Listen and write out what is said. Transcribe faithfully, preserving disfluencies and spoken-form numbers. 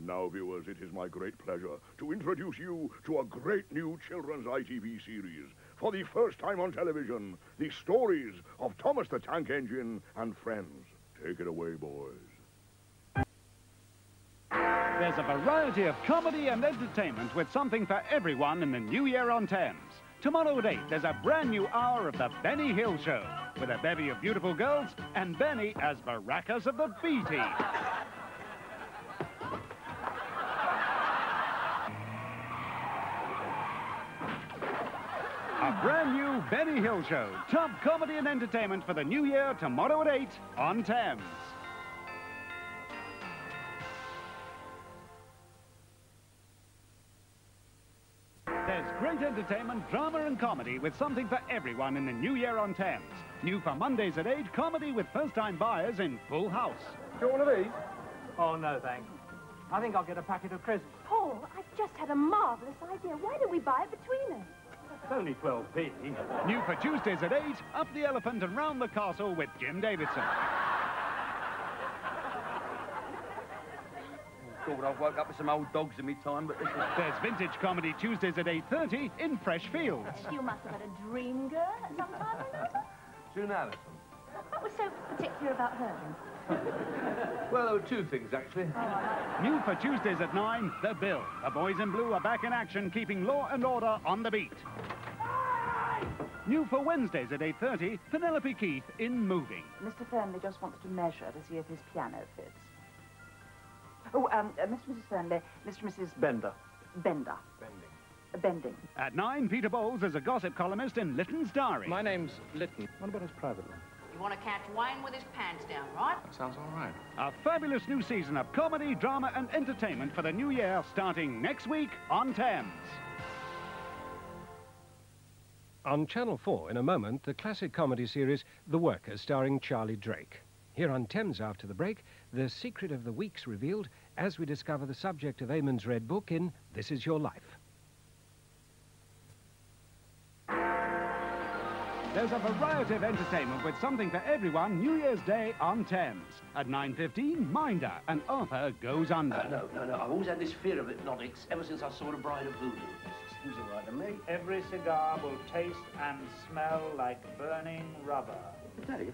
And now, viewers, it is my great pleasure to introduce you to a great new children's I T V series. For the first time on television, the stories of Thomas the Tank Engine and friends. Take it away, boys. There's a variety of comedy and entertainment with something for everyone in the new year on Thames. Tomorrow at eight, there's a brand new hour of the Benny Hill Show, with a bevy of beautiful girls and Benny as Baracus of the B Team. A brand new Benny Hill Show, top comedy and entertainment for the new year, tomorrow at eight on Thames. There's great entertainment, drama and comedy with something for everyone in the new year on Thames. New for Mondays at eight, comedy with first-time buyers in Full House. Do you want one of these? Oh, no, thanks. I think I'll get a packet of crisps. Paul, I've just had a marvellous idea. Why don't we buy it between us? It's only twelve p. New for Tuesdays at eight, Up the Elephant and Round the Castle with Jim Davidson. God, I've woke up with some old dogs in me time, but this is... There's vintage comedy Tuesdays at eight thirty in Fresh Fields. You must have had a dream girl at some time or another. June Allison. What was so particular about her? Well, there were two things, actually. New for Tuesdays at nine, The Bill. The boys in blue are back in action, keeping law and order on the beat. New for Wednesdays at eight thirty, Penelope Keith in Moving. Mister Fernley just wants to measure to see if his piano fits. Oh, um, uh, Mister and Missus Fernley, Mister and Missus Bender. Bender. Bending. Uh, Bending. At nine, Peter Bowles is a gossip columnist in Lytton's Diary. My name's Lytton. What about his private life? You want to catch Wayne with his pants down, right? That sounds all right. A fabulous new season of comedy, drama and entertainment for the new year, starting next week on Thames. On Channel four, in a moment, the classic comedy series The Workers, starring Charlie Drake. Here on Thames after the break, the secret of the week's revealed as we discover the subject of Eamon's Red Book in This Is Your Life. There's a variety of entertainment with something for everyone New Year's Day on Thames. At nine fifteen, Minder and Arthur Goes Under. Uh, no, no, no. I've always had this fear of hypnotics ever since I saw The Bride of Voodoo. This seems all right to me. Every cigar will taste and smell like burning rubber. Daddy,